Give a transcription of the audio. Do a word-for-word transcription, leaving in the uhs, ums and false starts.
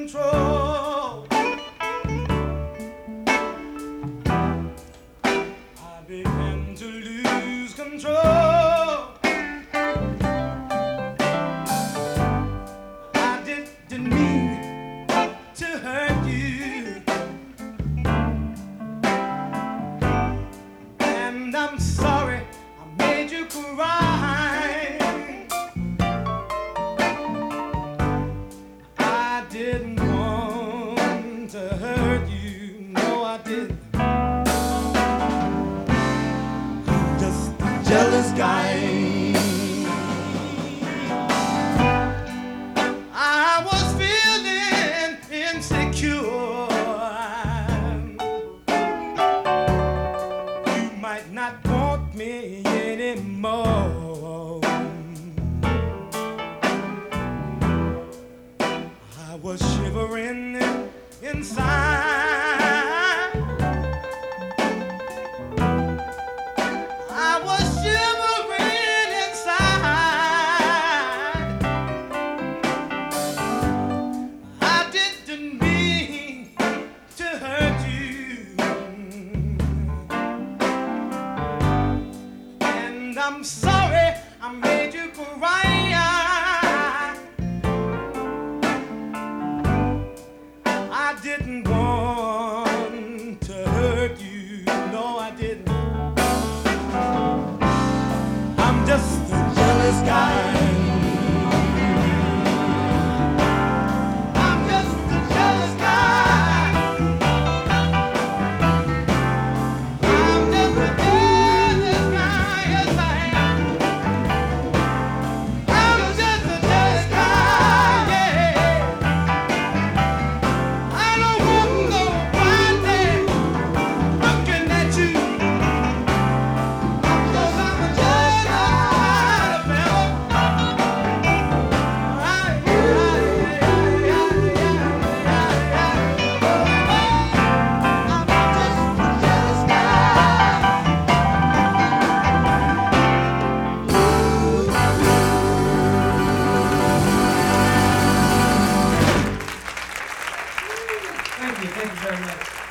control. I began to lose control. I didn't mean to hurt you, and I'm sorry I made you cry. I didn't want to hurt you, no I didn't. I'm just a jealous guy. I was feeling insecure. You might not want me anymore. I was shivering inside. I was shivering inside. I didn't mean to hurt you, and I'm sorry I made you cry. I didn't want to hurt you, no I didn't. I'm just a jealous guy. I'm just a jealous guy. I'm just a jealous guy, yes I am. I'm just a jealous guy, yeah. I don't want nobody looking at you, 'cause I'm a jealous kind of fella. Right, right, yeah, yeah, yeah, yeah, yeah. I'm just a jealous guy. Thank you, thank you very much.